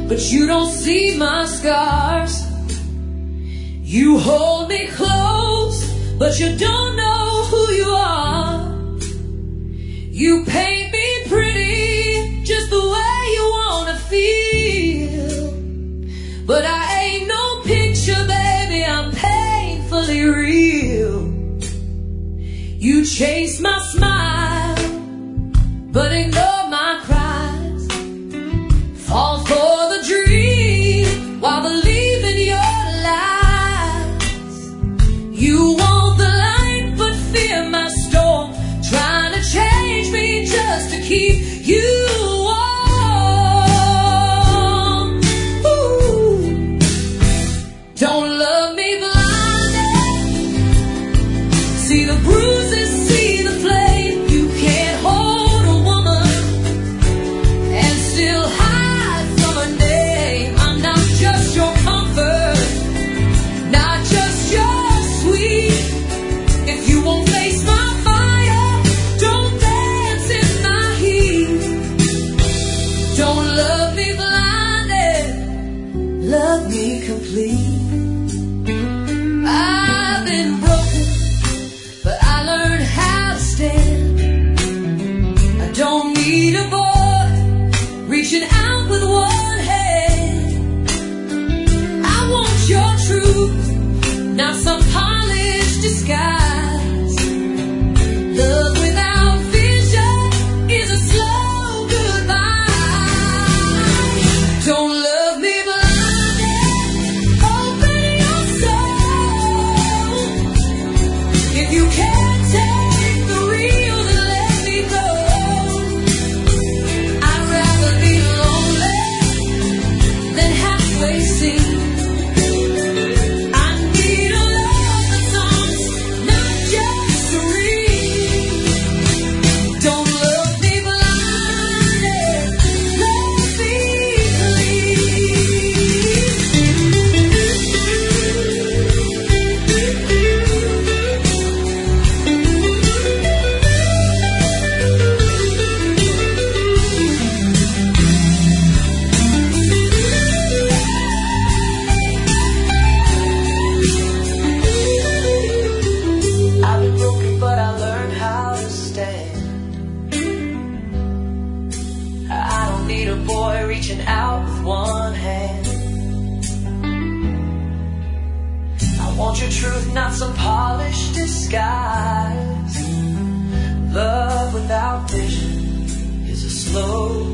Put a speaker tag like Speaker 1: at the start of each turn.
Speaker 1: but you don't see my scars. You hold me close, but you don't know who you are. You paint me pretty, just the way you wanna feel. But I ain't no picture, baby, I'm painfully real. You chase my smile, but ignore my cries. Fall for the dream while believing your lies. You want the light, but fear my storm, trying to change me just to keep you warm. Ooh. Don't love me blinded. See the bruises, see the flame. You can't hold a woman and still hide from her name. I'm not just your comfort, not just your sweet. If you won't face my fire, don't dance in my heat. Don't love me blinded, love me complete. I've been broken, but I learned how to stand. I don't need a boy reaching out with one hand. I want your truth, not some polished disguise. Love without vision is a slow goodbye. Don't love me blinded, open your soul. If you can't take the real, then let me go. I'd rather be lonely than halfway seen. I need a love that's honest, not just serene. Don't love me blinded, love me I've been broken, but I learned how to stand. I don't need a boy reaching out with one hand. I want your truth, not some polished disguise. Love without vision is a slow